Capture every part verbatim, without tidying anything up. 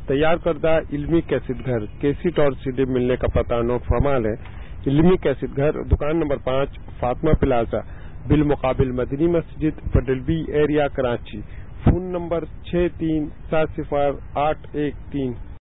تیار کردہ علمی کیسٹ گھر کیسٹ اور سیڈی ملنے کا پتہ نوٹ فرما لیں۔ علمی کیسٹ گھر، دکان نمبر پانچ، فاطمہ پلازا، بالمقابل مدنی مسجد، پٹل B area, Karachi. Phone number چھ تین سات صفر آٹھ ایک تین۔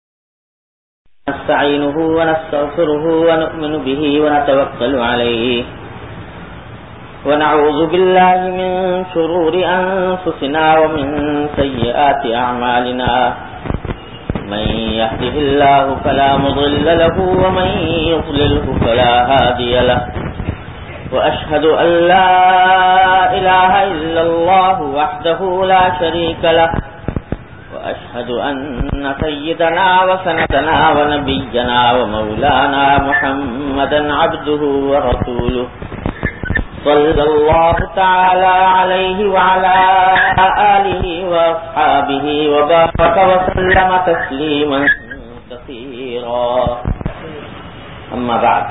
نستعینه ونستغفره ونؤمن به ونتوکل علیہ ونعوذ باللہ من شرور انفسنا ومن سیئات اعمالنا من يهده الله فلا مضل له ومن يضلله فلا هادي له وأشهد أن لا إله إلا الله وحده لا شريك له وأشهد أن سيدنا وسندنا ونبينا ومولانا محمدا عبده ورسوله صلى الله تعالى عليه وعلى آله وأصحابه وبارك وسلم تسليما كثيرا أما بعد۔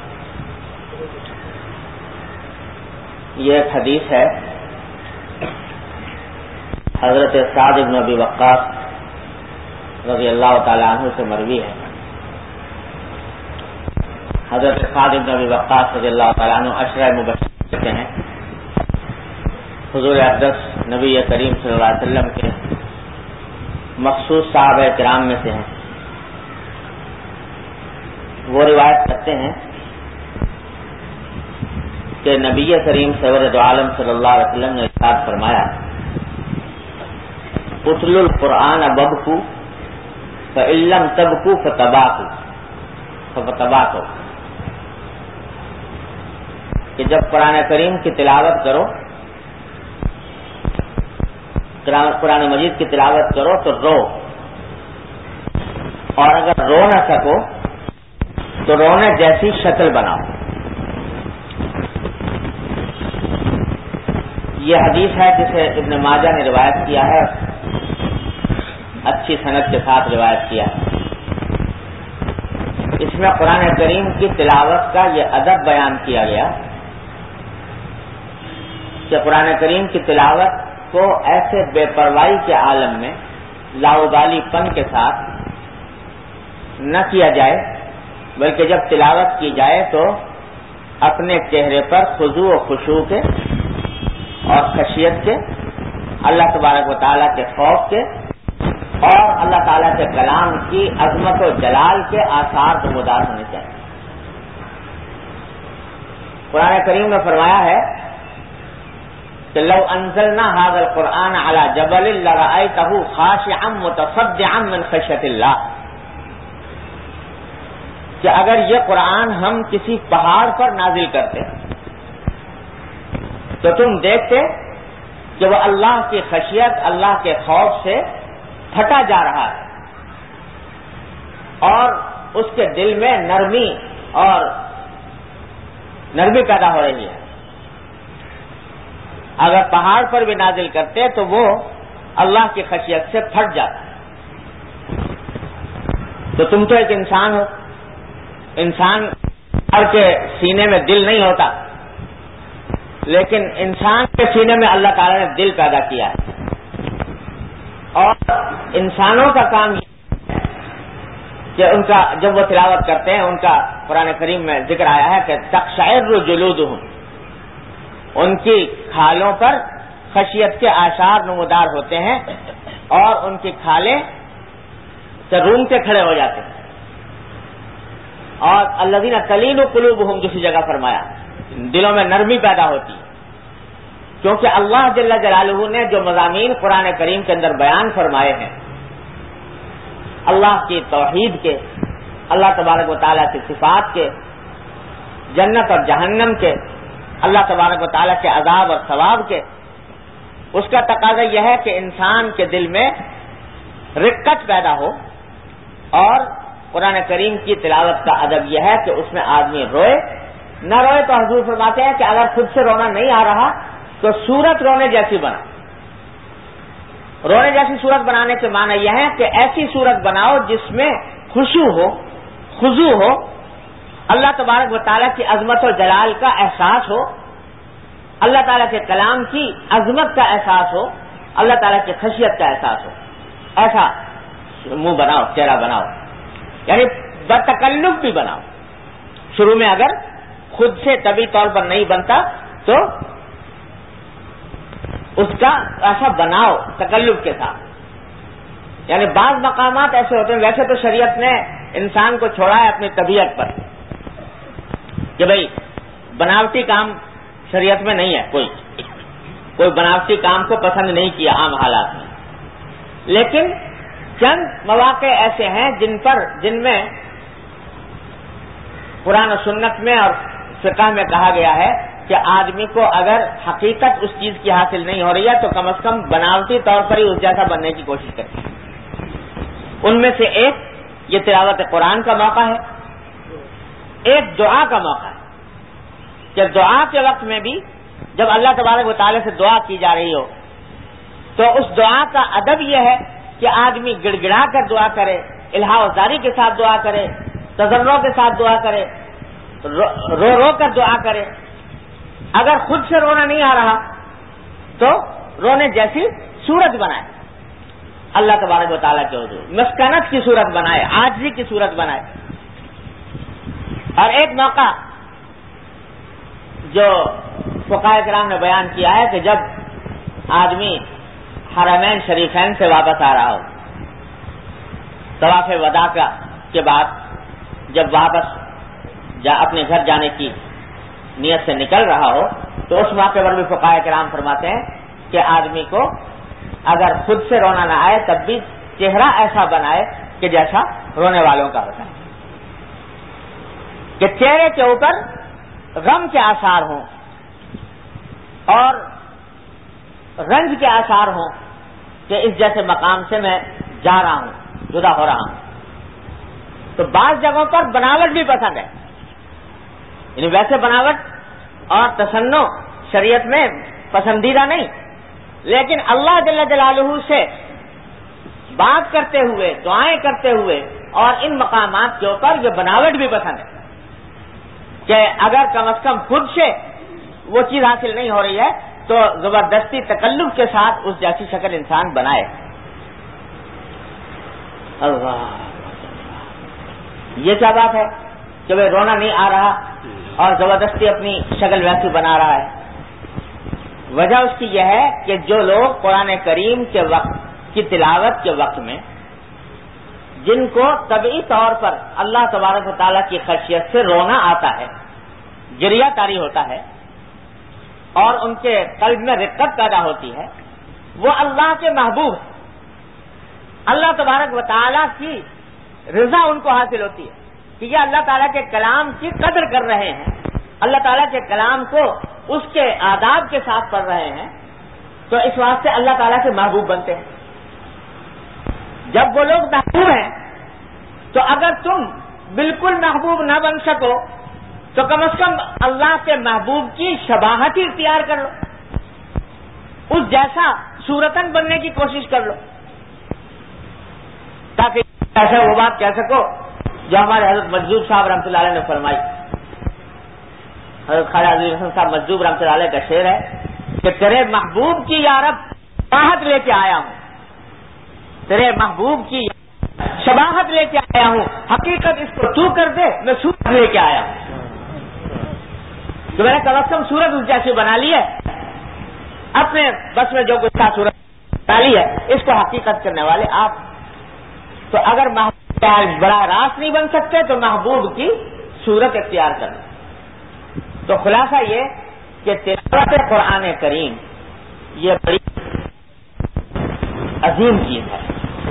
یہ ایک حدیث ہے حضرت سعد بن ابی وقاص رضی اللہ تعالی عنہ سے مروی ہے۔ حضرت سعد بن ابی وقاص رضی اللہ تعالی عنہ عشرہ مبشرین سے ہیں، حضور اقدس نبی کریم صلی اللہ علیہ وسلم کے مخصوص صحابہ کرام میں سے ہیں۔ وہ روایت کرتے ہیں کہ نبی کریم سرور عالم صلی اللہ علیہ وسلم نے ارشاد فرمایا، اتل القرآن ببکو فإن لم تبکو فتباکو فتباکو کہ جب قرآن کریم کی تلاوت کرو، قرآن مجید کی تلاوت کرو تو رو، اور اگر رو نہ سکو تو رونے جیسی شکل بناؤ۔ یہ حدیث ہے جسے ابن ماجہ نے روایت کیا ہے، اچھی سند کے ساتھ روایت کیا ہے۔ اس میں قرآن کریم کی تلاوت کا یہ ادب بیان کیا گیا کہ قرآن کریم کی تلاوت کو ایسے بے پرواہی کے عالم میں لاؤبالی پن کے ساتھ نہ کیا جائے، بلکہ جب تلاوت کی جائے تو اپنے چہرے پر خضوع و خشوع کے اور خشیت کے، اللہ تبارک و تعالیٰ کے خوف کے اور اللہ تعالیٰ کے کلام کی عظمت و جلال کے آثار نمودار ہونے چاہیے۔ قرآن کریم میں فرمایا ہے کہ لو انزلنا هذا القرآن على جبل لرأيته خاشعا متصدعا من خشیۃ اللہ، کہ اگر یہ قرآن ہم کسی پہاڑ پر نازل کرتے تو تم دیکھتے کہ وہ اللہ کی خشیت، اللہ کے خوف سے پھٹا جا رہا ہے اور اس کے دل میں نرمی اور نرمی پیدا ہو رہی ہے۔ اگر پہاڑ پر بھی نازل کرتے تو وہ اللہ کی خشیت سے پھٹ جاتا۔ تو تم تو ایک انسان ہو، انسان ہر کے سینے میں دل نہیں ہوتا، لیکن انسان کے سینے میں اللہ تعالیٰ نے دل پیدا کیا ہے، اور انسانوں کا کام یہ ہے کہ ان کا جب وہ تلاوت کرتے ہیں، ان کا قرآن کریم میں ذکر آیا ہے کہ تقشعر جلودہم، ان کی کھالوں پر خشیت کے آثار نمودار ہوتے ہیں اور ان کی کھالیں روم کے کھڑے ہو جاتے ہیں۔ اور الذین تلین قلوبہم دوسری جگہ فرمایا، دلوں میں نرمی پیدا ہوتی ہے، کیونکہ اللہ جل جلالہ نے جو مضامین قرآن کریم کے اندر بیان فرمائے ہیں، اللہ کی توحید کے، اللہ تبارک و تعالیٰ کی صفات کے، جنت اور جہنم کے، اللہ تبارک و تعالیٰ کے عذاب اور ثواب کے، اس کا تقاضا یہ ہے کہ انسان کے دل میں رقت پیدا ہو، اور قرآن کریم کی تلاوت کا ادب یہ ہے کہ اس میں آدمی روئے، نہ روئے تو حضور فرماتے ہیں کہ اگر خود سے رونا نہیں آ رہا تو صورت رونے جیسی بنا۔ رونے جیسی صورت بنانے کے معنی یہ ہے کہ ایسی صورت بناؤ جس میں خشوع ہو، خضوع ہو، اللہ تبارک و تعالیٰ کی عظمت و جلال کا احساس ہو، اللہ تعالیٰ کے کلام کی عظمت کا احساس ہو، اللہ تعالیٰ کی خشیت کا احساس ہو، ایسا منہ بناؤ، چہرہ بناؤ، یعنی بتکلف بھی بناؤ. شروع میں اگر خود سے طبی طور پر نہیں بنتا تو اس کا ایسا بناؤ تکلف کے ساتھ. یعنی بعض مقامات ایسے ہوتے ہیں، ویسے تو شریعت نے انسان کو چھوڑا ہے اپنی طبیعت پر کہ بھئی بناوٹی کام شریعت میں نہیں ہے، کوئی کوئی بناوٹی کام کو پسند نہیں کیا عام حالات میں. لیکن چند مواقع ایسے ہیں جن پر جن میں قرآن و سنت میں اور فقہ میں کہا گیا ہے کہ آدمی کو اگر حقیقت اس چیز کی حاصل نہیں ہو رہی ہے تو کم از کم بناوٹی طور پر ہی اس جیسا بننے کی کوشش کرے. ان میں سے ایک یہ تلاوت قرآن کا موقع ہے، ایک دعا کا موقع ہے کہ دعا کے وقت میں بھی جب اللہ تبارک و تعالی سے دعا کی جا رہی ہو تو اس دعا کا ادب یہ ہے کہ آدمی گڑ گڑا کر دعا کرے، الہا و زاری کے ساتھ دعا کرے، تضرع کے ساتھ دعا کرے، رو رو, رو کر دعا کرے. اگر خود سے رونا نہیں آ رہا تو رونے جیسی صورت بنائے، اللہ تبارک و تعالیٰ کے حضور مسکنت کی صورت بنائے، عاجزی کی صورت بنائے. اور ایک موقع جو فقہاء کرام نے بیان کیا ہے کہ جب آدمی حرمین شریفین سے واپس آ رہا ہو، طواف وداع کا کے بعد جب واپس جا اپنے گھر جانے کی نیت سے نکل رہا ہو تو اس موقع پر بھی فقہاء کرام فرماتے ہیں کہ آدمی کو اگر خود سے رونا نہ آئے تب بھی چہرہ ایسا بنائے کہ جیسا رونے والوں کا ہوتا ہے، کہ چہرے کے اوپر غم کے آثار ہوں اور رنج کے آثار ہوں کہ اس جیسے مقام سے میں جا رہا ہوں، جدا ہو رہا ہوں. تو بعض جگہوں پر بناوٹ بھی پسند ہے، یعنی ویسے بناوٹ اور تصنع شریعت میں پسندیدہ نہیں، لیکن اللہ جل جلالہ سے بات کرتے ہوئے، دعائیں کرتے ہوئے اور ان مقامات کے اوپر یہ بناوٹ بھی پسند ہے کہ اگر کم از کم خود سے وہ چیز حاصل نہیں ہو رہی ہے تو زبردستی تکلف کے ساتھ اس جیسی شکل انسان بنائے. اللہ، یہ کیا بات ہے کہ وہ رونا نہیں آ رہا اور زبردستی اپنی شکل ویسی بنا رہا ہے؟ وجہ اس کی یہ ہے کہ جو لوگ قرآن کریم کے وقت کی تلاوت کے وقت میں جن کو طبعی طور پر اللہ تبارک و تعالیٰ کی خشیت سے رونا آتا ہے، گریہ طاری ہوتا ہے اور ان کے قلب میں رقت پیدا ہوتی ہے، وہ اللہ کے محبوب ہیں، اللہ تبارک و تعالیٰ کی رضا ان کو حاصل ہوتی ہے کہ یہ اللہ تعالیٰ کے کلام کی قدر کر رہے ہیں، اللہ تعالیٰ کے کلام کو اس کے آداب کے ساتھ پڑھ رہے ہیں، تو اس واسطے اللہ تعالیٰ کے محبوب بنتے ہیں. جب وہ لوگ محبوب ہیں تو اگر تم بالکل محبوب نہ بن سکو تو کم از کم اللہ کے محبوب کی شباہت ہی اختیار کر لو، اس جیسا صورتاً بننے کی کوشش کر لو تاکہ ایسا وہ بات کہہ سکو جو ہمارے حضرت مجذوب صاحب رحمۃ اللہ علیہ نے فرمائی. حضرت خواجہ عزیز حسن صاحب مجذوب رحمۃ اللہ علیہ کا شعر ہے کہ تیرے محبوب کی یارب شباہت لے کے آیا ہوں، تیرے محبوب کی شباہت لے کے آیا ہوں، حقیقت اس کو تو کر دے میں صورت لے کے آیا ہوں. تو میں نے کم از کم صورت اس جیسی بنا لی ہے، اپنے بس میں جو کچھ تھا صورت ڈالی ہے، اس کو حقیقت کرنے والے آپ. تو اگر محبوب براہ راست نہیں بن سکتے تو محبوب کی صورت اختیار کرنا. تو خلاصہ یہ کہ تلاوت قرآن کریم یہ بڑی عظیم چیز ہے،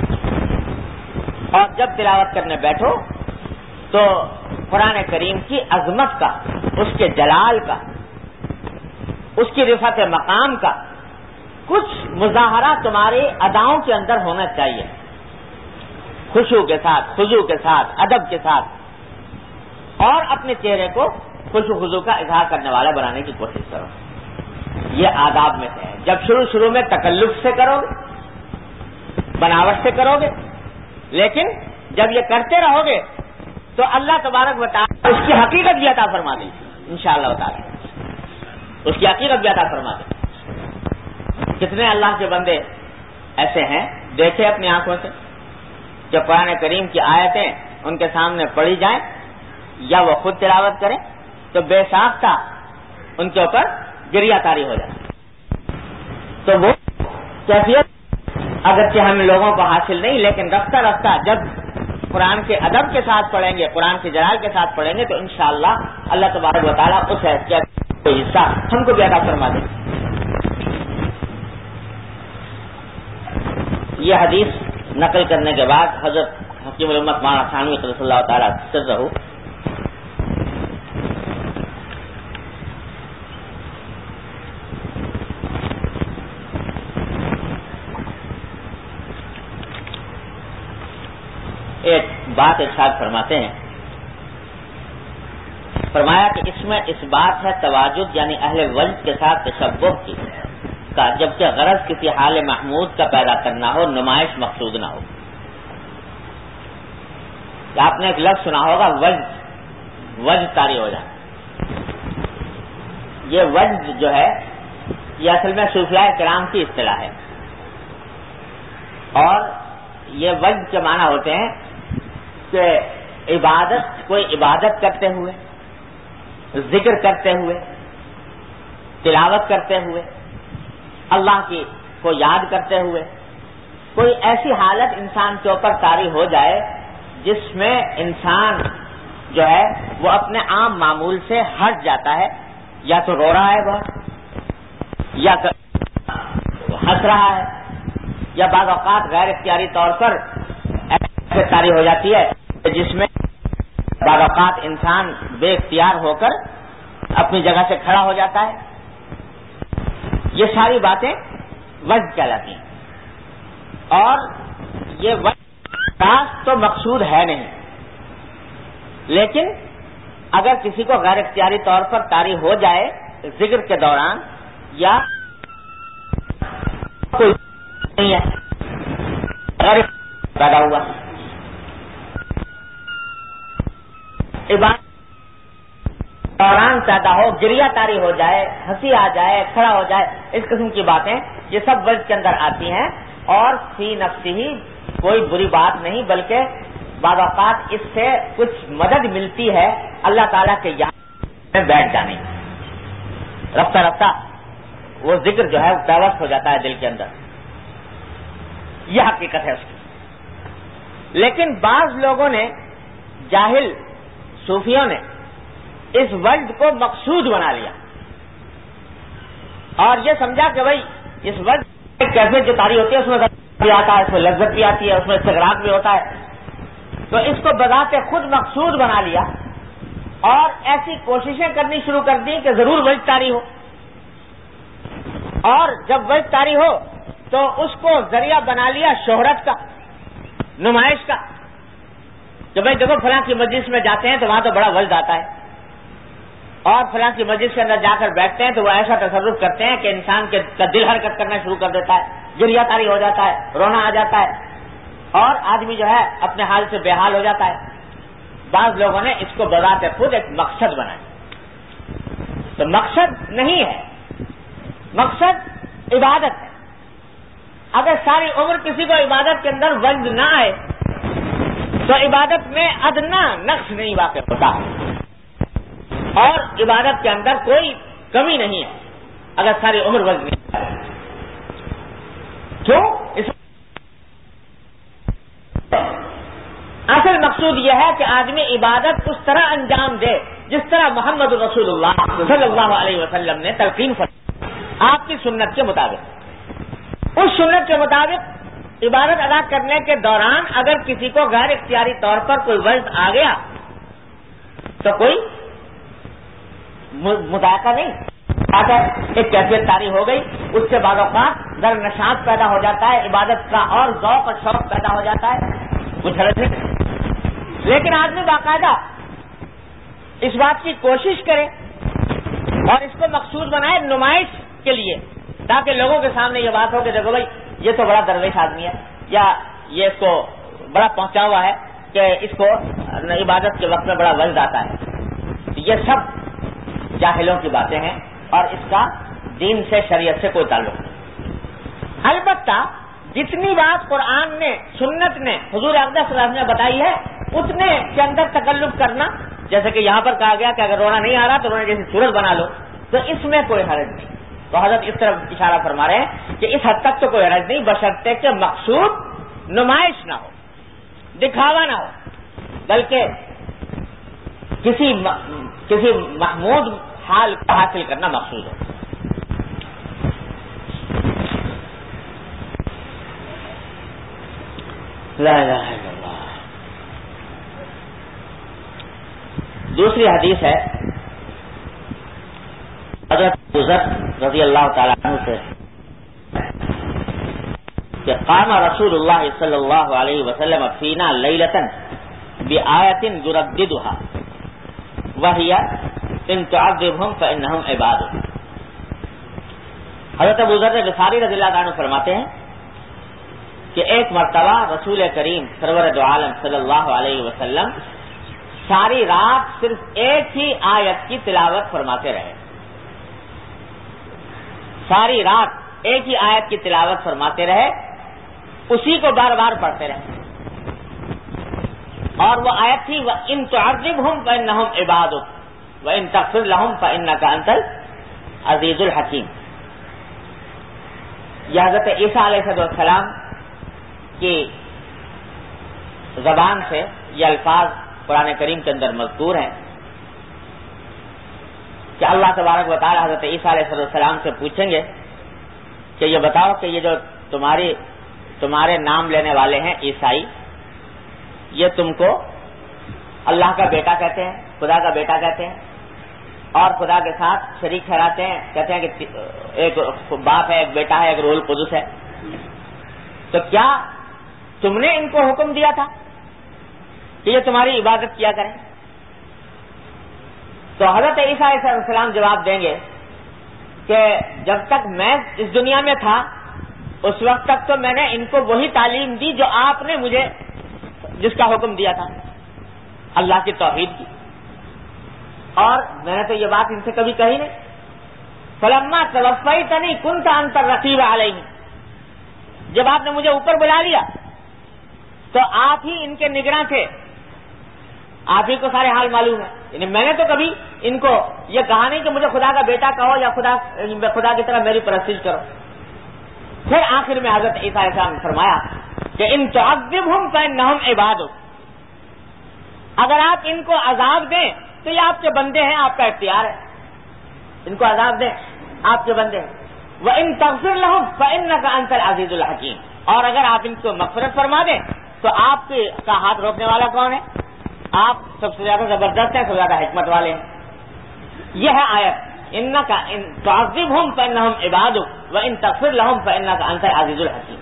اور جب تلاوت کرنے بیٹھو تو قرآن کریم کی عظمت کا، اس کے جلال کا، اس کی رفعت مقام کا کچھ مظاہرہ تمہاری اداؤں کے اندر ہونا چاہیے، خشوع کے ساتھ، خضوع کے ساتھ، ادب کے ساتھ، اور اپنے چہرے کو خشوع خضوع کا اظہار کرنے والا بنانے کی کوشش کرو. یہ آداب میں سے ہے. جب شروع شروع میں تکلف سے کرو گے، بناوٹ سے کرو گے، لیکن جب یہ کرتے رہو گے تو اللہ تبارک و تعالیٰ اس کی حقیقت بھی عطا فرما دے گی انشاءاللہ تعالیٰ، اس کی حقیقت بھی عطا فرما دے. کتنے اللہ کے بندے ایسے ہیں، دیکھے اپنی آنکھوں سے کہ قرآن کریم کی آیتیں ان کے سامنے پڑھی جائیں یا وہ خود تلاوت کریں تو بے ساختہ ان کے اوپر گریہ طاری ہو جائے. تو وہ کیفیت اگرچہ ہم لوگوں کو حاصل نہیں، لیکن رفتہ رفتہ جب قرآن کے ادب کے ساتھ پڑھیں گے، قرآن کے جلال کے ساتھ پڑھیں گے تو انشاءاللہ اللہ تبارک و تعالیٰ اس حیثیت کا حصہ ہم کو بھی عطا فرما دیں. یہ حدیث نقل کرنے کے بعد حضرت حکیم الامت مولانا ثانوی قدس اللہ تعالیٰ سرہ ایک بات ارشاد فرماتے ہیں. فرمایا کہ اس میں اس بات ہے تواجد یعنی اہل وجد کے ساتھ تشبہ کی کا، جبکہ غرض کسی حال محمود کا پیدا کرنا ہو، نمائش مقصود نہ ہو. آپ نے ایک لفظ سنا ہوگا وجد، وجد طاری ہو جائے. یہ وجد جو ہے یہ اصل میں صوفیاء کرام کی اصطلاح ہے، اور یہ وجد کے معنی ہوتے ہیں کہ عبادت، کوئی عبادت کرتے ہوئے، ذکر کرتے ہوئے، تلاوت کرتے ہوئے، اللہ کی کو یاد کرتے ہوئے کوئی ایسی حالت انسان کے اوپر طاری ہو جائے جس میں انسان جو ہے وہ اپنے عام معمول سے ہٹ جاتا ہے، یا تو رو رہا ہے بہت، یا ہنس رہا ہے، یا بعض اوقات غیر اختیاری طور پر ایسے طاری ہو جاتی ہے جس میں بعض اوقات انسان بے اختیار ہو کر اپنی جگہ سے کھڑا ہو جاتا ہے. یہ ساری باتیں وجد کہلاتی ہیں، اور یہ وجد تو مقصود ہے نہیں، لیکن اگر کسی کو غیر اختیاری طور پر طاری ہو جائے ذکر کے دوران، یا کوئی نہیں ہے غیر پیدا ہوا عبادت دوران پیدا ہو، گریہ طاری ہو جائے، ہنسی آ جائے، کھڑا ہو جائے، اس قسم کی باتیں یہ سب وجد کے اندر آتی ہیں. اور فی نفسی ہی کوئی بری بات نہیں، بلکہ بعض اوقات اس سے کچھ مدد ملتی ہے اللہ تعالیٰ کے یاد میں بیٹھ جانے. رفتہ رفتہ وہ ذکر جو ہے وہ پیوست ہو جاتا ہے دل کے اندر. یہ حقیقت ہے اس کی. لیکن بعض لوگوں نے، جاہل صوفیوں نے، اس وجد کو مقصود بنا لیا اور یہ سمجھا کہ بھائی اس وجد کی کیفیت جو طاری ہوتی ہے اس میں بھی آتا ہے، اس میں لذت بھی آتی ہے، اس میں استغراق بھی ہوتا ہے، تو اس کو بذات خود مقصود بنا لیا اور ایسی کوششیں کرنی شروع کر دی کہ ضرور وجد طاری ہو. اور جب وجد طاری ہو تو اس کو ذریعہ بنا لیا شہرت کا، نمائش کا، کہ بھائی دیکھو فلاں کی مجلس میں جاتے ہیں تو وہاں تو بڑا وجد آتا ہے، اور فلاں کی مجلس کے اندر جا کر بیٹھتے ہیں تو وہ ایسا تصرف کرتے ہیں کہ انسان کے کا دل حرکت کرنا شروع کر دیتا ہے، گریہ طاری ہو جاتا ہے، رونا آ جاتا ہے، اور آدمی جو ہے اپنے حال سے بے حال ہو جاتا ہے. بعض لوگوں نے اس کو بذات خود ایک مقصد بنایا. تو مقصد نہیں ہے، مقصد عبادت ہے. اگر ساری عمر کسی کو عبادت کے اندر وجد نہ آئے تو عبادت میں ادنا نقص نہیں واقع ہوتا، اور عبادت کے اندر کوئی کمی نہیں ہے اگر ساری عمر وجد نہیں آئے. کیوں؟ اس اصل مقصود یہ ہے کہ آدمی عبادت اس طرح انجام دے جس طرح محمد رسول اللہ صلی اللہ علیہ وسلم نے تلقین فرمائی، آپ کی سنت کے مطابق. اس سنت کے مطابق عبادت ادا کرنے کے دوران اگر کسی کو غیر اختیاری طور پر کوئی وجد آ گیا تو کوئی مذائقہ نہیں آتا، ایک کیفیت طاری ہو گئی، اس سے بعض اوقات در نشاط پیدا ہو جاتا ہے، عبادت کا اور ذوق اور شوق پیدا ہو جاتا ہے، کچھ حرج نہیں. لیکن آدمی باقاعدہ اس بات کی کوشش کرے اور اس کو مقصود بنائے نمائش کے لیے، تاکہ لوگوں کے سامنے یہ بات ہو کہ دیکھو بھائی یہ تو بڑا درویش آدمی ہے، یا یہ اس کو بڑا پہنچا ہوا ہے کہ اس کو عبادت کے وقت میں بڑا وجد آتا ہے. یہ سب جاہلوں کی باتیں ہیں اور اس کا دین سے، شریعت سے کوئی تعلق نہیں. البتہ جتنی بات قرآن نے سنت نے حضور اقدس صلی اللہ علیہ وسلم نے بتائی ہے اتنے کے اندر تکلف کرنا، جیسے کہ یہاں پر کہا گیا کہ اگر رونا نہیں آ رہا تو رونے جیسی صورت بنا لو، تو اس میں کوئی حرج نہیں. تو حضرت اس طرف اشارہ فرما رہے ہیں کہ اس حد تک تو کوئی حرج نہیں، بشرطے کہ مقصود نمائش نہ ہو، دکھاوا نہ ہو، بلکہ کسی کسی محمود حال کو حاصل کرنا مقصود ہو. لا الہ الا اللہ. دوسری حدیث ہے حضرت ابو ذر رضی اللہ تعالیٰ عنہ سے کہ قام رسول اللہ صلی اللہ علیہ وسلم فینا لیلۃ بآیۃ یرددها وہی ان تعذبہم فانہم عبادک. حضرت ابو ذر غفاری رضی اللہ عنہ فرماتے ہیں کہ ایک مرتبہ رسول کریم سرور دو عالم صلی اللہ علیہ وسلم ساری رات صرف ایک ہی آیت کی تلاوت فرماتے رہے. ساری رات ایک ہی آیت کی تلاوت فرماتے رہے، اسی کو بار بار پڑھتے رہے، اور وہ آیت تھی وَإِن تُعَذِّبْهُمْ فَإِنَّهُمْ عِبَادُكَ وَإِن تَغْفِرْ لَهُمْ فَإِنَّكَ أَنْتَ الْعَزِيزُ الْحَكِيمُ. یہ حضرت عیسیٰ علیہ السلام کی زبان سے یہ الفاظ قرآن کریم کے اندر مذکور ہیں کہ اللہ تبارک و تعالی حضرت عیسیٰ علیہ السلام سے پوچھیں گے کہ یہ بتاؤ کہ یہ جو تمہاری تمہارے نام لینے والے ہیں عیسائی، یہ تم کو اللہ کا بیٹا کہتے ہیں، خدا کا بیٹا کہتے ہیں، اور خدا کے ساتھ شریک ٹھہراتے ہیں، کہتے ہیں کہ ایک باپ ہے، ایک بیٹا ہے، ایک روح القدس ہے. تو کیا تم نے ان کو حکم دیا تھا کہ یہ تمہاری عبادت کیا کریں؟ تو حضرت عیسیٰ علیہ السلام جواب دیں گے کہ جب تک میں اس دنیا میں تھا اس وقت تک تو میں نے ان کو وہی تعلیم دی جو آپ نے مجھے جس کا حکم دیا تھا، اللہ کی توحید کی، اور میں نے تو یہ بات ان سے کبھی کہی نہیں. فلما توفیتنی کنت انت الرقیب علیہم، جب آپ نے مجھے اوپر بلا لیا تو آپ ہی ان کے نگراں تھے، آپ ہی کو سارے حال معلوم ہے. یعنی میں نے تو کبھی ان کو یہ کہا نہیں کہ مجھے خدا کا بیٹا کہو یا خدا خدا کی طرح میری پرستش کرو. پھر آخر میں حضرت عیسیٰ علیہ السلام نے فرمایا کہ ان تعذبہم فانہم عبادک، اگر آپ ان کو عذاب دیں تو یہ آپ کے بندے ہیں، آپ کا اختیار ہے، ان کو عذاب دیں، آپ کے بندے ہیں. وَإِن تَغْفِرْ لَهُمْ فَإِنَّكَ أَنْتَ الْعَزِيزُ الْحَكِيمُ، اور اگر آپ ان کو مغفرت فرما دیں تو آپ کا ہاتھ روکنے والا کون ہے؟ آپ سب سے زیادہ زبردست ہیں، سب سے زیادہ حکمت والے ہیں. یہ ہے آیت انک ان تعذبہم فانہم عبادک وان تغفر لہم فانک انت العزیز الحکیم.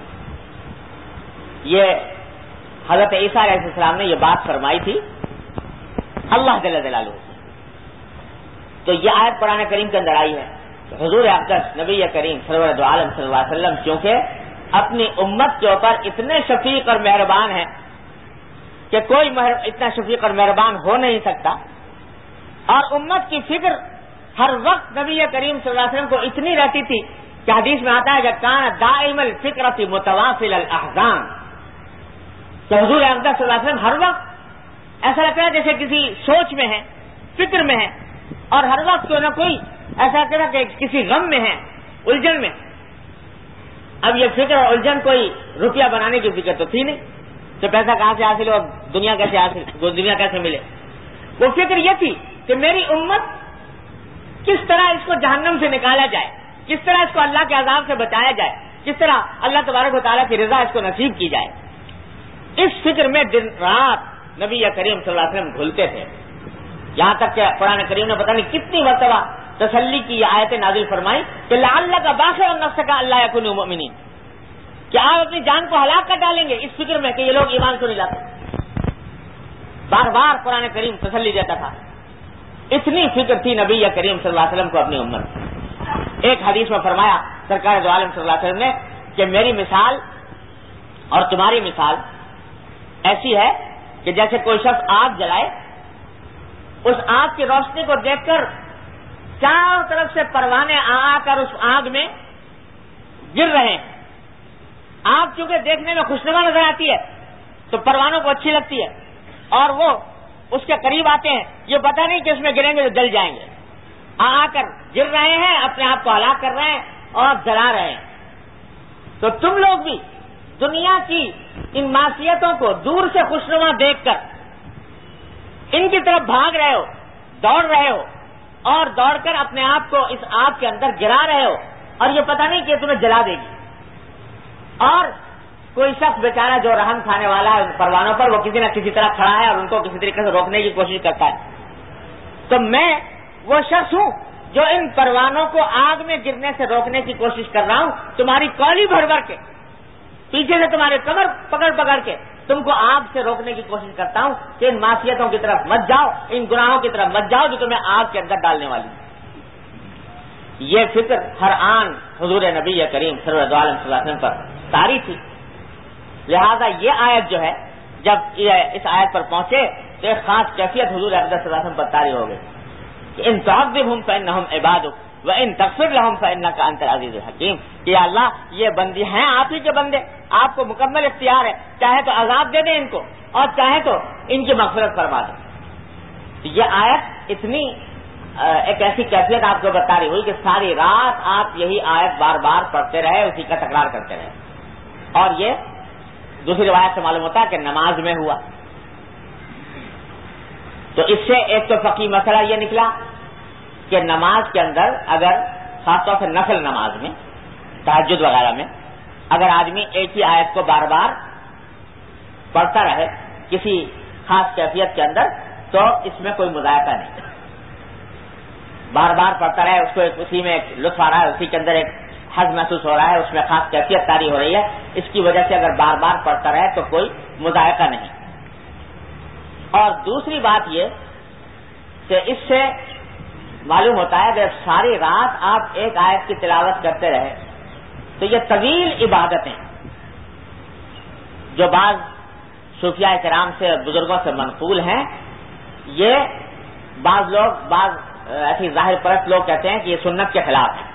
یہ حضرت عیسیٰ علیہ السلام نے یہ بات فرمائی تھی اللہ جل جلالہ. تو یہ آیت قرآن کریم کے اندر آئی ہے. حضور اقدس نبی کریم سرور دو عالم صلی اللہ علیہ وسلم کیونکہ اپنی امت کے اوپر اتنے شفیق اور مہربان ہیں کہ کوئی اتنا شفیق اور مہربان ہو نہیں سکتا، اور امت کی فکر ہر وقت نبی کریم صلی اللہ علیہ وسلم کو اتنی رہتی تھی کہ حدیث میں آتا ہے کہ کان دائم الفکرۃ متوافل الاحزان، کہ حضور اقدس صلی اللہ علیہ وسلم ہر وقت ایسا لگتا ہے جیسے کسی سوچ میں ہے، فکر میں ہے، اور ہر وقت کوئی نہ کوئی ایسا لگتا ہے کہ کسی غم میں ہے، الجھن میں. اب یہ فکر اور الجھن کوئی روپیہ بنانے کی فکر تو تھی نہیں، تو پیسہ کہاں سے حاصل ہو، دنیا کیسے حاصل، وہ دنیا کیسے ملے. وہ فکر یہ تھی کہ میری امت کس طرح اس کو جہنم سے نکالا جائے، کس طرح اس کو اللہ کے عذاب سے بچایا جائے، کس طرح اللہ تبارک و تعالیٰ کی رضا اس کو نصیب کی جائے. اس فکر میں دن رات نبی کریم صلی اللہ علیہ وسلم گھلتے تھے، یہاں تک کہ قرآن کریم نے پتہ نہیں کتنی مرتبہ تسلی کی آیتیں نازل فرمائی کہ لعلک باخع نفسک الا یکونوا مؤمنین، کہ آپ اپنی جان کو ہلاک کر ڈالیں گے اس فکر میں کہ یہ لوگ ایمان کو نہیں لاتے. بار بار قرآن کریم تسلی دیتا تھا. اتنی فکر تھی نبی کریم صلی اللہ علیہ وسلم کو اپنی امت. ایک حدیث میں فرمایا سرکار دو عالم صلی اللہ علیہ وسلم نے کہ میری مثال اور تمہاری مثال ایسی ہے کہ جیسے کوئی شخص آگ جلائے، اس آگ کی روشنی کو دیکھ کر چاروں طرف سے پروانے آ کر اس آگ میں گر رہے ہیں، آگ چونکہ دیکھنے میں خوشنما نظر آتی ہے تو پروانوں کو اچھی لگتی ہے اور وہ اس کے قریب آتے ہیں، یہ پتہ نہیں کہ اس میں گریں گے تو جل جائیں گے، آ آ کر گر رہے ہیں، اپنے آپ کو ہلاک کر رہے ہیں اور جلا رہے ہیں۔ تو تم لوگ بھی دنیا کی ان معصیتوں کو دور سے خوشنما دیکھ کر ان کی طرف بھاگ رہے ہو، دوڑ رہے ہو اور دوڑ کر اپنے آپ کو اس آگ کے اندر گرا رہے ہو، اور یہ پتہ نہیں کہ تمہیں جلا دے گی۔ اور کوئی شخص بیچارہ جو رحم کھانے والا ہے ان پروانوں پر، وہ کسی نہ کسی طرح کھڑا ہے اور ان کو کسی طریقے سے روکنے کی کوشش کرتا ہے۔ تو میں وہ شخص ہوں جو ان پروانوں کو آگ میں گرنے سے روکنے کی کوشش کر رہا ہوں، تمہاری کولی بھر بھر کے، پیچھے سے تمہارے کمر پکڑ پکڑ کے تم کو آگ سے روکنے کی کوشش کرتا ہوں کہ ان معصیتوں کی طرف مت جاؤ، ان گناہوں کی طرف مت جاؤ جو تمہیں آگ کے اندر ڈالنے والی ہے۔ یہ فکر ہر آن حضور نبی کریم صلی اللہ علیہ وسلم پر طاری تھی، لہذا یہ آیت جو ہے جب اس آیت پر پہنچے تو ایک خاص کیفیت حضور اقدس صلی اللہ علیہ وسلم پر طاری ہو گئی کہ ان تعذبهم فانهم عبادک وان تغفر لهم فانک انت العزیز الحکیم، کہ یا اللہ یہ بندی ہیں آپ ہی کے بندے، آپ کو مکمل اختیار ہے، چاہے تو عذاب دے دیں ان کو اور چاہے تو ان کی مغفرت فرما دیں۔ تو یہ آیت اتنی ایک ایسی کیفیت آپ کو بتا رہی ہوئی کہ ساری رات آپ یہی آیت بار بار پڑھتے رہے، اسی کا تکرار کرتے رہے۔ اور یہ دوسری روایت سے معلوم ہوتا ہے کہ نماز میں ہوا۔ تو اس سے ایک تو فقہی مسئلہ یہ نکلا کہ نماز کے اندر اگر خاص طور سے نفل نماز میں، تہجد وغیرہ میں، اگر آدمی ایک ہی آیت کو بار بار پڑھتا رہے کسی خاص کیفیت کے اندر تو اس میں کوئی مذائقہ نہیں، بار بار پڑھتا رہے، اس کو ایک اسی میں ایک لطف آ رہا ہے، اسی کے اندر ایک حظ محسوس ہو رہا ہے، اس میں خاص کیفیت طاری ہو رہی ہے، اس کی وجہ سے اگر بار بار پڑھتا رہے تو کوئی مذائقہ نہیں۔ اور دوسری بات یہ کہ اس سے معلوم ہوتا ہے کہ ساری رات آپ ایک آیت کی تلاوت کرتے رہے تو یہ طویل عبادتیں جو بعض صوفیاء کرام سے بزرگوں سے منقول ہیں، یہ بعض لوگ بعض ایسی ظاہر پرست لوگ کہتے ہیں کہ یہ سنت کے خلاف ہے،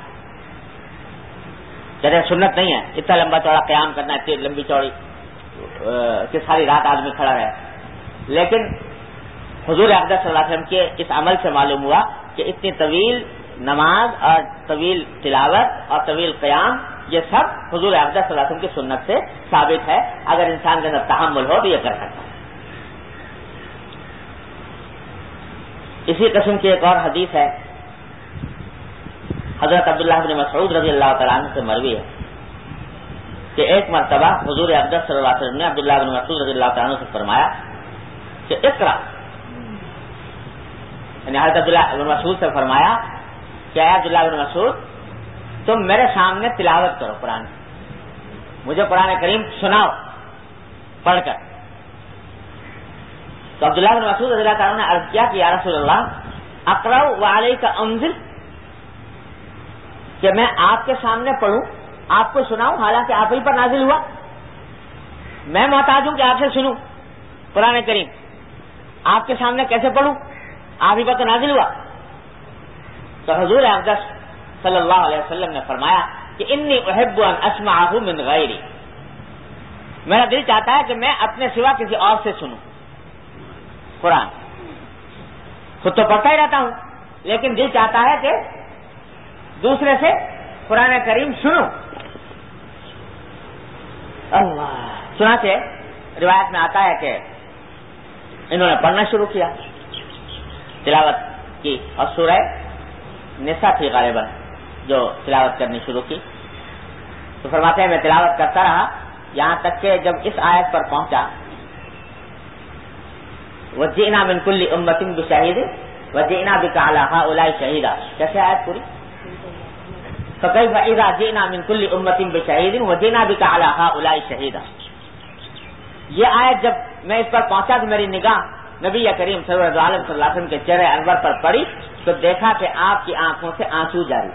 کہتے ہیں سنت نہیں ہے اتنا لمبا چوڑا قیام کرنا، اتنی لمبی چوڑی کہ ساری رات آدمی کھڑا رہے۔ لیکن حضور اقدس صلی اللہ علیہ وسلم کے اس عمل سے معلوم ہوا کہ اتنی طویل نماز اور طویل تلاوت اور طویل قیام یہ سب حضور اقدس صلی اللہ علیہ وسلم کی سنت سے ثابت ہے، اگر انسان کے اندر تحمل ہو تو یہ کر سکتا ہے۔ اسی قسم کی ایک اور حدیث ہے، حضرت عبداللہ بن مسعود رضی اللہ تعالیٰ عنہ سے مروی ہے کہ ایک مرتبہ حضور اقدس صلی اللہ علیہ وسلم نے عبداللہ بن مسعود رضی اللہ تعالیٰ عنہ سے فرمایا کہ اقرا، یعنی حضرت عبداللہ بن مسعود سے فرمایا کہ اے عبداللہ بن مسعود تم میرے سامنے تلاوت کرو قرآن، مجھے قرآن کریم سناؤ پڑھ کر۔ تو عبداللہ بن مسعود رضی اللہ تعالیٰ نے عرض کیا کہ یا رسول اللہ اقرأ وعلیک انزل، کہ میں آپ کے سامنے پڑھوں آپ کو سناؤں حالانکہ آپ ہی پر نازل ہوا، میں محتاج ہوں کہ آپ سے سنوں قرآن کریم، آپ کے سامنے کیسے پڑھوں، آپ ہی پر تو نازل ہوا۔ تو حضور اقدس صلی اللہ علیہ وسلم نے فرمایا کہ انی احب ان اسمعہ من غیری، میرا دل چاہتا ہے کہ میں اپنے سوا کسی اور سے سنوں قرآن، خود تو پڑھتا ہی رہتا ہوں لیکن دل چاہتا ہے کہ دوسرے سے قرآن کریم سنوں۔ اللہ سنا سے روایت میں آتا ہے کہ انہوں نے پڑھنا شروع کیا، تلاوت کی، اور سورہ نساء تھی غالباً جو تلاوت کرنی شروع کی۔ تو فرماتے ہیں میں تلاوت کرتا رہا یہاں تک کہ جب اس آیت پر پہنچا وَجِئْنَا مِنْ كُلِّ أُمَّةٍ بِشَهِيدٍ وَجِئْنَا بِكَ عَلَىٰ هَٰؤُلَاءِ شَهِيدًا، کیسے آیت پوری؟ فَكَيْفَ إِذَا جِئْنَا مِنْ كُلِّ أُمَّةٍ بِشَهِيدٍ وَجِئْنَا بِكَ عَلَىٰ هَٰؤُلَاءِ شَهِيدًا۔ یہ آیت جب میں اس پر پہنچا تو میری نگاہ نبی کریم صلی اللہ علیہ وسلم کے چہرے انور پر پڑی تو دیکھا کہ آپ کی آنکھوں سے آنسو جاری۔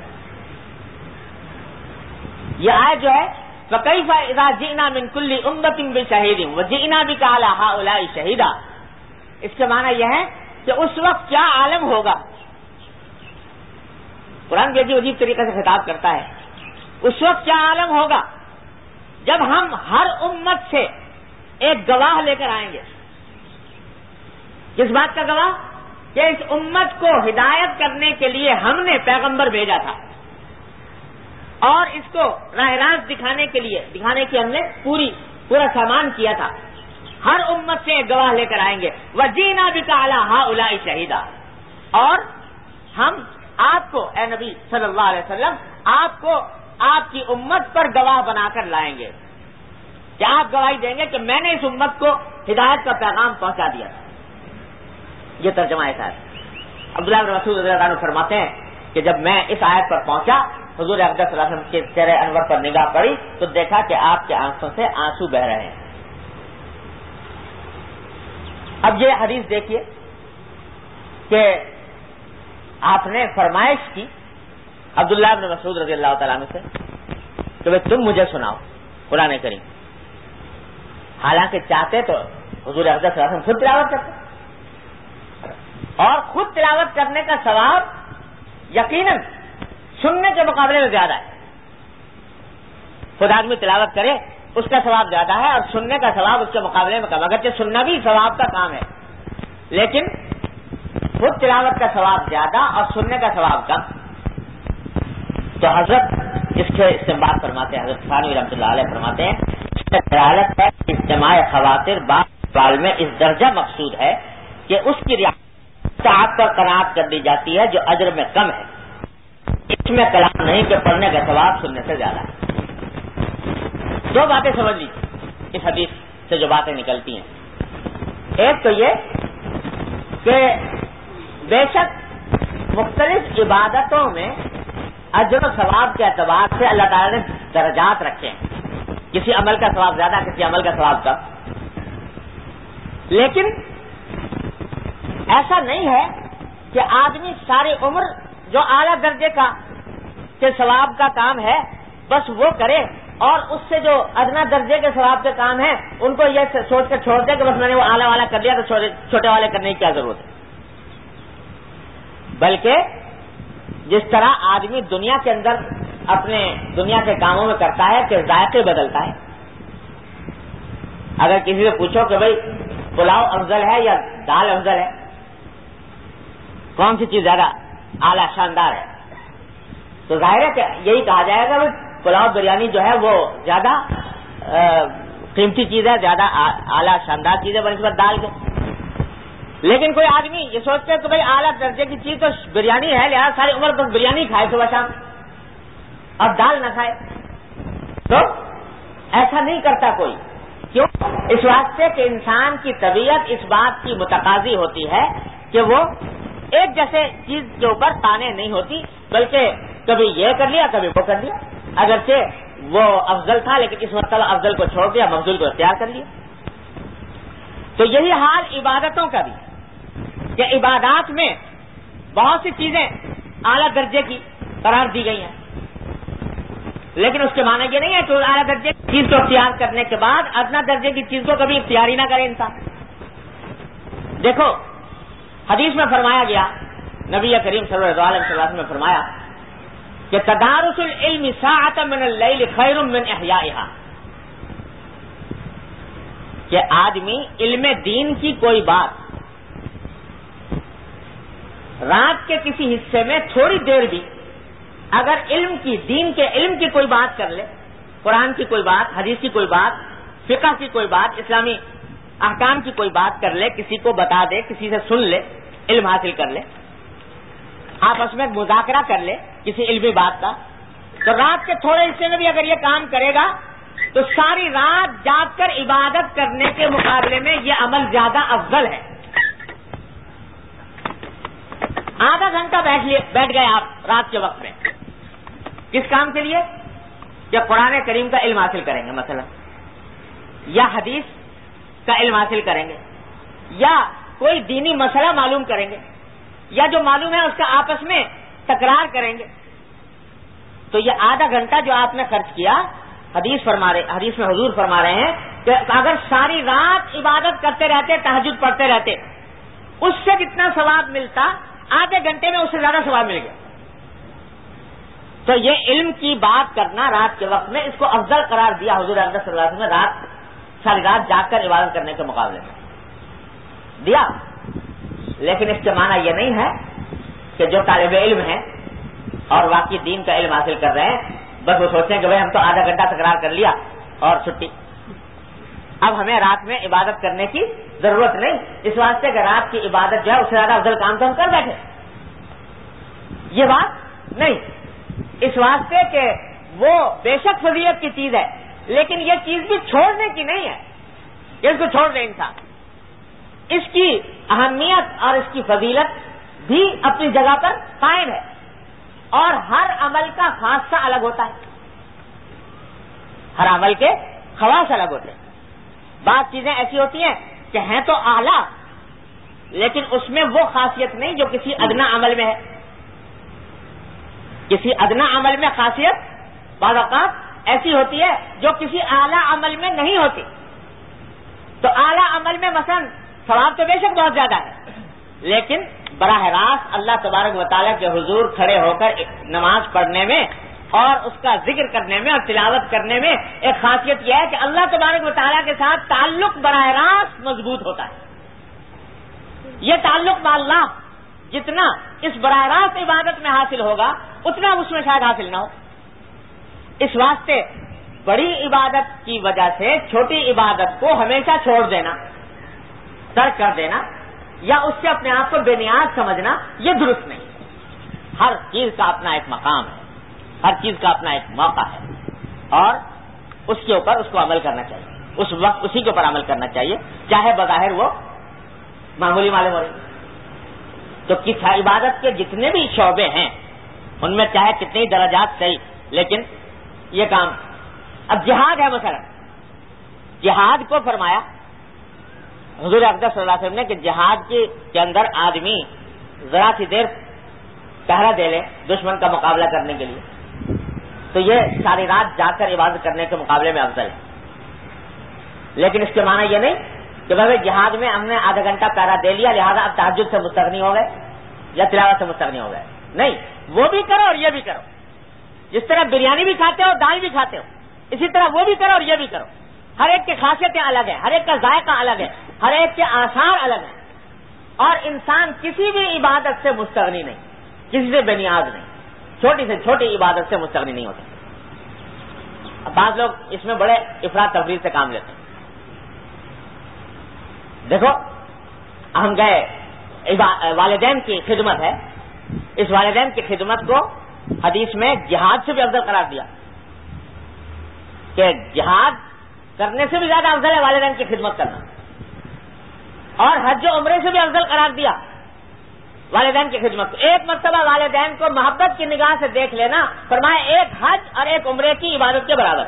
یہ آیت جو ہے فَكَيْفَ إِذَا جِئْنَا مِنْ كُلِّ أُمَّةٍ بِشَهِيدٍ وَجِئْنَا بِكَ عَلَىٰ هَٰؤُلَاءِ شَهِيدًا، اس کے معنی یہ ہے کہ اس وقت کیا عالم ہوگا، قرآن بھی عجیب عجیب طریقے سے خطاب کرتا ہے، اس وقت کیا عالم ہوگا جب ہم ہر امت سے ایک گواہ لے کر آئیں گے. کس بات کا گواہ؟ کہ اس امت کو ہدایت کرنے کے لیے ہم نے پیغمبر بھیجا تھا اور اس کو راہ راست دکھانے کے لیے دکھانے کی ہم نے پوری پورا سامان کیا تھا. ہر امت سے ایک گواہ لے کر آئیں گے. وَجِئْنَا بِكَ عَلَىٰ هَٰؤُلَاءِ شَهِيدًا، اور ہم آپ کو اے نبی صلی اللہ علیہ وسلم آپ کو آپ کی امت پر گواہ بنا کر لائیں گے کہ آپ گواہی دیں گے کہ میں نے اس امت کو ہدایت کا پیغام پہنچا دیا تھا. یہ ترجمہ ایسا ہے. عبداللہ بن مسعود رضی اللہ عنہ فرماتے ہیں کہ جب میں اس آیت پر پہنچا، حضور اقدس صلی اللہ علیہ وسلم کے چہرے انور پر نگاہ پڑی تو دیکھا کہ آپ کے آنکھوں سے آنسو بہ رہے ہیں. اب یہ حدیث دیکھیے کہ آپ نے فرمائش کی عبداللہ بن مسعود رضی اللہ تعالیٰ عنہ سے کہ بھائی تم مجھے سناؤ قرآن کریم. حالانکہ چاہتے تو حضور اقدس صلی اللہ علیہ وسلم خود تلاوت کرتے، اور خود تلاوت کرنے کا ثواب یقیناً سننے کے مقابلے میں زیادہ ہے. خود آدمی تلاوت کرے اس کا ثواب زیادہ ہے اور سننے کا ثواب اس کے مقابلے میں کم. اگرچہ سننا بھی ثواب کا کام ہے لیکن خود تلاوت کا ثواب زیادہ اور سننے کا ثواب کم. تو حضرت اس کے استنباط فرماتے ہیں، حضرت ثانوی رحمۃ اللہ علیہ فرماتے ہیں اس کا دلالت ہے اجتماع خواطر بال میں اس درجہ مقصود ہے کہ اس کی رعایت پر قناعت کر دی جاتی ہے جو اجر میں کم ہے. اس میں کلام نہیں کہ پڑھنے کا ثواب سننے سے زیادہ ہے. دو باتیں سمجھ لیجیے اس حدیث سے جو باتیں نکلتی ہیں. ایک تو یہ کہ بے شک مختلف عبادتوں میں اجر و ثواب کے اعتبار سے اللہ تعالیٰ نے درجات رکھے ہیں. کسی عمل کا ثواب زیادہ، کسی عمل کا ثواب کم. لیکن ایسا نہیں ہے کہ آدمی ساری عمر جو اعلیٰ درجے کا کے ثواب کا کام ہے بس وہ کرے اور اس سے جو ادنا درجے کے ثواب کے کام ہیں ان کو یہ سوچ کر چھوڑ دے کہ بس میں نے وہ اعلیٰ والا کر لیا تو چھوٹے والے کرنے کی کیا ضرورت ہے. بلکہ جس طرح آدمی دنیا کے اندر اپنے دنیا کے کاموں میں کرتا ہے کہ ذائقے بدلتا ہے. اگر کسی سے پوچھو کہ بھائی پلاؤ افضل ہے یا دال افضل ہے، کون سی چیز زیادہ اعلیٰ شاندار ہے، تو ظاہر ہے کہ یہی کہا جائے گا بھائی پلاؤ بریانی جو ہے وہ زیادہ قیمتی چیز ہے، زیادہ اعلیٰ شاندار چیز ہے بنسبت دال کے. لیکن کوئی آدمی یہ سوچتے کہ بھائی اعلیٰ درجے کی چیز تو بریانی ہے لہٰذا ساری عمر تک بریانی کھائے صبح شام اور دال نہ کھائے. تو ایسا نہیں کرتا کوئی. کیوں؟ اس واسطے کہ انسان کی طبیعت اس بات کی متقاضی ہوتی ہے کہ وہ ایک جیسے چیز کے اوپر تانے نہیں ہوتی، بلکہ کبھی یہ کر لیا کبھی وہ کر لیا. اگرچہ وہ افضل تھا لیکن اس مرتبہ افضل کو چھوڑ دیا، مفضول کو اختیار کر لیا. تو یہی حال عبادتوں کا بھی کہ عبادات میں بہت سی چیزیں اعلیٰ درجے کی قرار دی گئی ہیں، لیکن اس کے معنی یہ نہیں ہے کہ اعلیٰ درجے کی چیز کو اختیار کرنے کے بعد ادنا درجے کی چیز کو کبھی اختیار ہی نہ کرے انسان. دیکھو حدیث میں فرمایا گیا، نبی کریم صلی اللہ علیہ وسلم نے فرمایا کہ تدارس العلم ساعۃ من اللیل خیر من احیائها، کہ آدمی علم دین کی کوئی بات رات کے کسی حصے میں تھوڑی دیر بھی اگر علم کی دین کے علم کی کوئی بات کر لے، قرآن کی کوئی بات، حدیث کی کوئی بات، فقہ کی کوئی بات، اسلامی احکام کی کوئی بات کر لے، کسی کو بتا دے، کسی سے سن لے، علم حاصل کر لے، آپس میں مذاکرہ کر لے کسی علمی بات کا، تو رات کے تھوڑے حصے میں بھی اگر یہ کام کرے گا تو ساری رات جاگ کر عبادت کرنے کے مقابلے میں یہ عمل زیادہ افضل ہے. آدھا گھنٹہ بیٹھ لیے بیٹھ گئے آپ رات کے وقت میں کس کام کے لیے؟ یا قرآن کریم کا علم حاصل کریں گے مثلا، یا حدیث کا علم حاصل کریں گے، یا کوئی دینی مسئلہ معلوم کریں گے، یا جو معلوم ہے اس کا آپس میں تکرار کریں گے. تو یہ آدھا گھنٹہ جو آپ نے خرچ کیا، حدیث فرما رہے حدیث میں حضور فرما رہے ہیں کہ اگر ساری رات عبادت کرتے رہتے، تہجد پڑھتے رہتے، اس سے جتنا ثواب ملتا آدھے گھنٹے میں اس سے زیادہ ثواب مل گیا. تو یہ علم کی بات کرنا رات کے وقت میں، اس کو افضل قرار دیا حضور اقدس صلی اللہ علیہ وسلم نے رات ساری رات جاگ کر عبادت کرنے کے مقابلے میں دیا. لیکن اس کے معنی یہ نہیں ہے کہ جو طالب علم ہیں اور واقعی دین کا علم حاصل کر رہے ہیں بس وہ سوچتے ہیں کہ بھائی ہم تو آدھا گھنٹہ تکرار کر لیا اور چھٹی، اب ہمیں رات میں عبادت کرنے کی ضرورت نہیں، اس واسطے کہ رات کی عبادت جو ہے اس سے زیادہ افضل کام تو ہم کر بیٹھے. یہ بات نہیں، اس واسطے کہ وہ بے شک فضیلت کی چیز ہے، لیکن یہ چیز بھی چھوڑنے کی نہیں ہے کہ اس کو چھوڑ دے انسان. اس کی اہمیت اور اس کی فضیلت بھی اپنی جگہ پر قائم ہے، اور ہر عمل کا خاصہ الگ ہوتا ہے، ہر عمل کے خواص الگ ہوتے ہیں. بعض چیزیں ایسی ہوتی ہیں کہ ہیں تو اعلیٰ لیکن اس میں وہ خاصیت نہیں جو کسی ادنا عمل میں ہے. کسی ادنا عمل میں خاصیت بعض اوقات ایسی ہوتی ہے جو کسی اعلیٰ عمل میں نہیں ہوتی. تو اعلیٰ عمل میں مثلا ثواب تو بے شک بہت زیادہ ہے، لیکن براہ راست اللہ تبارک و تعالیٰ کے حضور کھڑے ہو کر نماز پڑھنے میں اور اس کا ذکر کرنے میں اور تلاوت کرنے میں ایک خاصیت یہ ہے کہ اللہ تبارک و تعالیٰ کے ساتھ تعلق براہ راست مضبوط ہوتا ہے. یہ تعلق با اللہ جتنا اس براہ راست عبادت میں حاصل ہوگا اتنا اس میں شاید حاصل نہ ہو. اس واسطے بڑی عبادت کی وجہ سے چھوٹی عبادت کو ہمیشہ چھوڑ دینا، ترک کر دینا یا اس سے اپنے آپ کو بے نیاز سمجھنا یہ درست نہیں. ہر چیز کا اپنا ایک مقام ہے، ہر چیز کا اپنا ایک موقع ہے، اور اس کے اوپر اس کو عمل کرنا چاہیے، اس وقت اسی کے اوپر عمل کرنا چاہیے، چاہے بظاہر وہ معمولی معلوم ہو رہی. تو کس عبادت کے جتنے بھی شعبے ہیں ان میں چاہے کتنے درجات صحیح، لیکن یہ کام اب جہاد ہے مثلا، جہاد کو فرمایا حضور اقدس صلی اللہ علیہ وسلم نے کہ جہاد کے کے اندر آدمی ذرا سی دیر پہرا دے لے دشمن کا مقابلہ کرنے کے لیے تو یہ ساری رات جا کر عبادت کرنے کے مقابلے میں افضل ہے. لیکن اس کے معنی یہ نہیں کہ بھائی جہاد میں ہم نے آدھا گھنٹہ پہرا دے لیا لہذا اب تہجد سے مستغنی ہو گئے یا تلاوت سے مستغنی ہو گئے. نہیں، وہ بھی کرو اور یہ بھی کرو. جس طرح بریانی بھی کھاتے ہو دال بھی کھاتے ہو اسی طرح وہ بھی کرو اور یہ بھی کرو. ہر ایک کی خاصیتیں الگ ہیں، ہر ایک کا ذائقہ الگ ہے، ہر ایک کے آثار الگ ہیں، اور انسان کسی بھی عبادت سے مستغنی نہیں، کسی سے بے نیاز نہیں، چھوٹی سے چھوٹی عبادت سے مستغنی نہیں ہوتا. اب بعض لوگ اس میں بڑے افراد تفریح سے کام لیتے ہیں. دیکھو ہم گئے والدین کی خدمت ہے، اس والدین کی خدمت کو حدیث میں جہاد سے بھی افضل قرار دیا کہ جہاد کرنے سے بھی زیادہ افضل ہے والدین کی خدمت کرنا، اور حج و عمرے سے بھی افضل قرار دیا والدین کی خدمت کو. ایک مرتبہ والدین کو محبت کی نگاہ سے دیکھ لینا فرمایا ایک حج اور ایک عمرے کی عبادت کے برابر.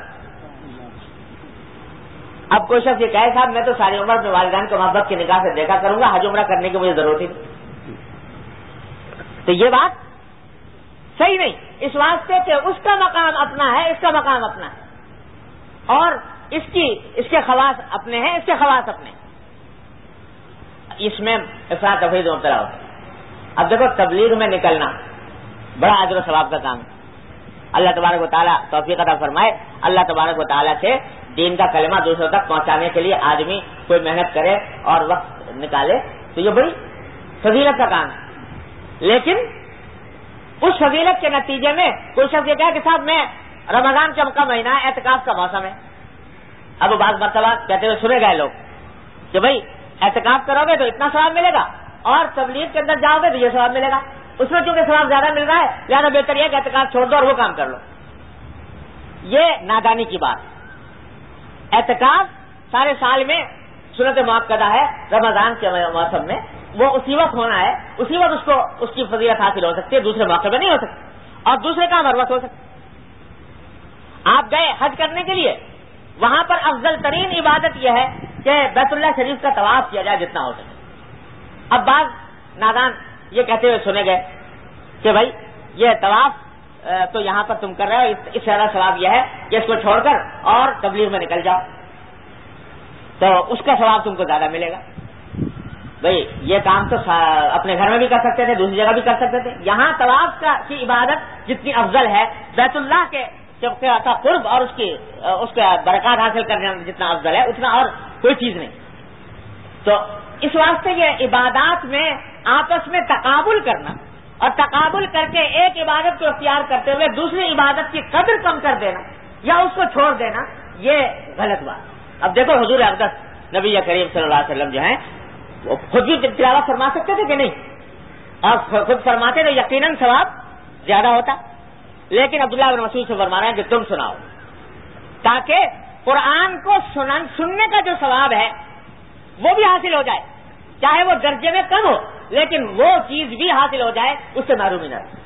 اب کوئی شخص یہ کہے صاحب میں تو ساری عمر میں والدین کو محبت کی نگاہ سے دیکھا کروں گا، حج عمرہ کرنے کی مجھے ضرورت ہی نہیں. تو یہ بات صحیح نہیں، اس واسطے کہ اس کا مقام اپنا ہے، اس کا مقام اپنا ہے، اور اس کی اس کے خواص اپنے ہیں، اس کے خواص اپنے ہیں. اس میں افراط تفریط مبتلا ہوتا ہے. اب دیکھو تبلیغ میں نکلنا بڑا اجر و ثواب کا کام ہے. اللہ تبارک و تعالیٰ توفیق عطا فرمائے. اللہ تبارک و تعالیٰ سے دین کا کلمہ دوسروں تک پہنچانے کے لیے آدمی کوئی محنت کرے اور وقت نکالے تو یہ بڑی فضیلت کا کام ہے. لیکن اس فضیلت کے نتیجے میں کوئی شخص یہ کہا کہ صاحب میں رمضان کا مہینہ ہے، اعتکاف کا موسم ہے. اب بعض مرتبہ کہتے ہوئے سنے گئے لوگ کہ بھائی اعتکاف کرو گے تو اتنا ثواب ملے گا اور تبلیغ کے اندر جاؤ گے تو یہ ثواب ملے گا. اس میں چونکہ ثواب زیادہ مل رہا ہے لہٰذا بہتر یہ کہ اعتکاف چھوڑ دو اور وہ کام کر لو. یہ نادانی کی بات. اعتکاف سارے سال میں سنت مؤکدہ ہے، رمضان کے موسم میں وہ اسی وقت ہونا ہے، اسی وقت اس کو اس کی فضیلت حاصل ہو سکتی ہے، دوسرے موقع پہ نہیں ہو سکتی، اور دوسرے کام ہر وقت ہو سکتے. آپ گئے حج کرنے کے لیے، وہاں پر افضل ترین عبادت یہ ہے کہ بیت اللہ شریف کا طواف کیا جائے جتنا ہو سکے. اب بعض نادان یہ کہتے ہوئے سنے گئے کہ بھائی یہ طواف تو یہاں پر تم کر رہے ہو، اس سے زیادہ ثواب یہ ہے کہ اس کو چھوڑ کر اور تبلیغ میں نکل جاؤ تو اس کا ثواب تم کو زیادہ ملے گا. بھئی یہ کام تو اپنے گھر میں بھی کر سکتے تھے، دوسری جگہ بھی کر سکتے تھے. یہاں طواف کا کی عبادت جتنی افضل ہے، بیت اللہ کے کا قرب اور اس کی اس کے برکات حاصل کرنے جتنا افضل ہے، اتنا اور کوئی چیز نہیں. تو اس واسطے یہ عبادات میں آپس میں تقابل کرنا اور تقابل کر کے ایک عبادت کو اختیار کرتے ہوئے دوسری عبادت کی قدر کم کر دینا یا اس کو چھوڑ دینا، یہ غلط بات. اب دیکھو حضور اقدس نبی کریم صلی اللہ علیہ وسلم جو ہیں وہ خود بھی تلاوت فرما سکتے تھے کہ نہیں، اور خود فرماتے تو یقیناً ثواب زیادہ ہوتا. لیکن عبداللہ بن مسعود سے فرما رہے ہیں کہ تم سناؤ، تاکہ قرآن کو سنن سننے کا جو ثواب ہے وہ بھی حاصل ہو جائے، چاہے وہ درجے میں کم ہو لیکن وہ چیز بھی حاصل ہو جائے، اس سے محرومی نہ رہے.